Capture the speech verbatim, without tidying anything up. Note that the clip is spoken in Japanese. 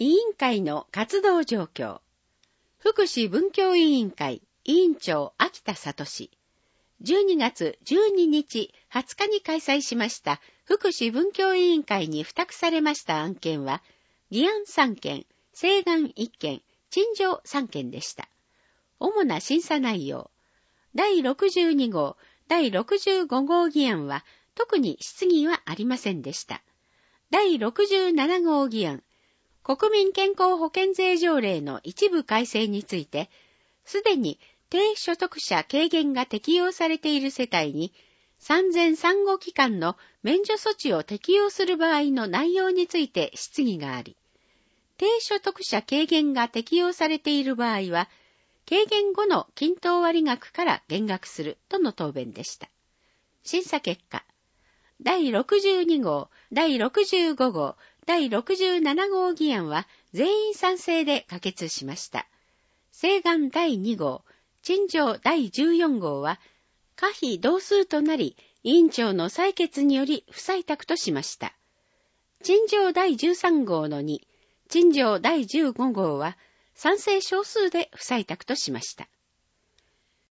委員会の活動状況。福祉文教委員会委員長秋田聡。じゅうにがつじゅうににち、はつかに開催しました福祉文教委員会に付託されました案件は、議案さんけん、請願いっけん、陳情さんけんでした。主な審査内容。だいろくじゅうにごう、だいろくじゅうごごう議案は特に質疑はありませんでした。だいろくじゅうななごう議案、国民健康保険税条例の一部改正について、すでに低所得者軽減が適用されている世帯に、産前産後期間の免除措置を適用する場合の内容について質疑があり、低所得者軽減が適用されている場合は、軽減後の均等割額から減額するとの答弁でした。審査結果。だいろくじゅうにごう、だいろくじゅうごごう、だいろくじゅうななごう議案は全員賛成で可決しました。請願だいにごう、陳情だいじゅうよんごうは可否同数となり、委員長の裁決により不採択としました。陳情だいじゅうさんごうのに、陳情だいじゅうごごうは賛成少数で不採択としました。